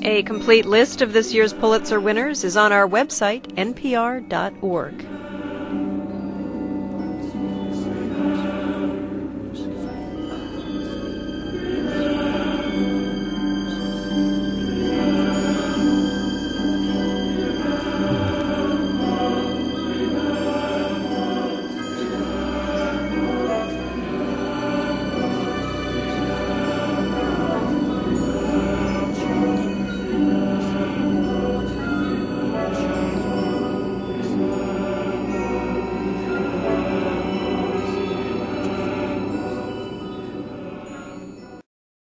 A complete list of this year's Pulitzer winners is on our website, npr.org.